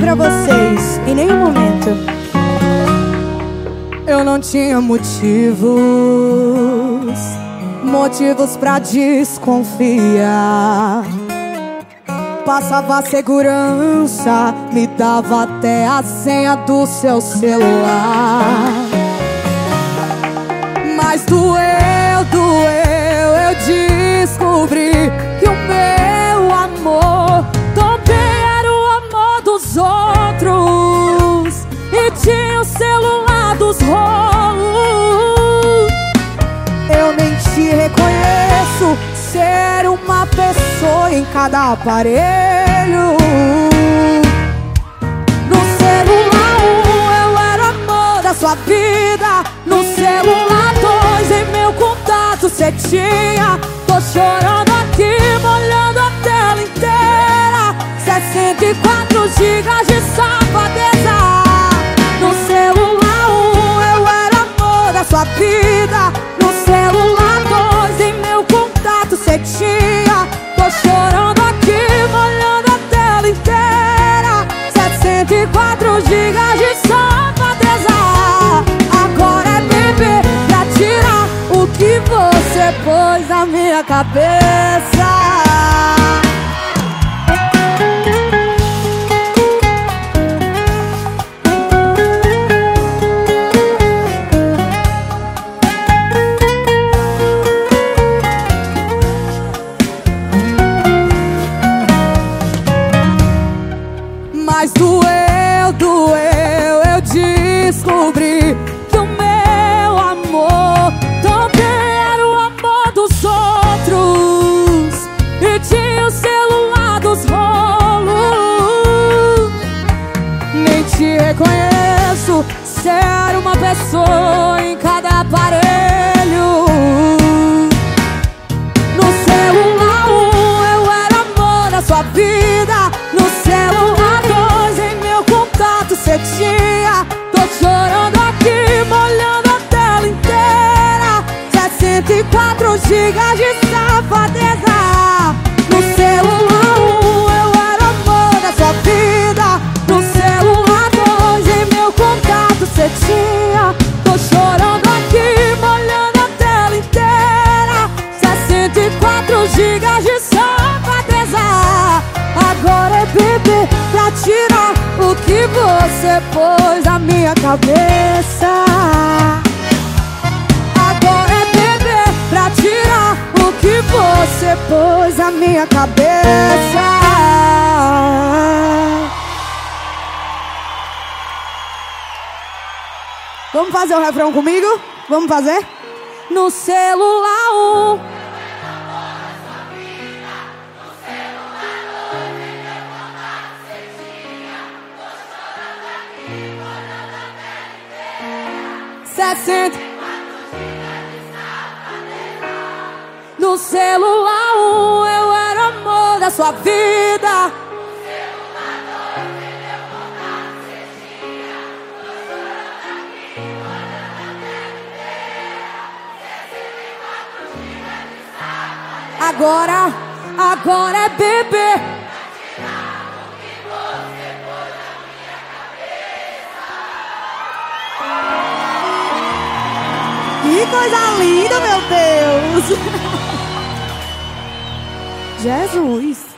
pra vocês em nenhum momento. Eu não tinha motivos pra desconfiar. Passava segurança, me dava até a senha do seu celular. Mas doeu, eu descobri que o meu amor também era o amor dos outros e tinha o celular dos rolos. Eu nem te reconheço, ser uma pessoa em cada aparelho. No celular 1 eu era amor da sua vida, no celular 2 em meu contato cê tinha. Tô chorando aqui, molhando a tela inteira, 64 gigas de safadeza. No celular 1 eu era amor da sua vida, no celular 2 em meu contato cê tinha. Tô chorando aqui, molhando a tela inteira, 64 gigas de safadeza. Agora é beber pra tirar o que você pôs na minha cabeça. Mas doeu, eu descobri que o meu amor também era o amor dos outros e tinha o celular dos rolos. Nem te reconheço, ser uma pessoa em cada aparelho. No celular 1 eu era amor da sua vida, no celular 2 em meu contato cê tinha. Tô chorando aqui, molhando a tela inteira, 64 gigas de safadeza. No celular 1 eu era amor da sua vida, no celular 2 em meu contato cê tinha. Tô chorando aqui, molhando a tela inteira, 64 gigas de safadeza. Agora é beber pra tirar o que você pôs na minha cabeça. Agora é beber pra tirar o que você pôs na minha cabeça. Vamos fazer o refrão comigo? Vamos fazer? No celular 1 60. No celular 1 eu era amor da sua vida, agora é beber. Que coisa linda, meu Deus! Jesus!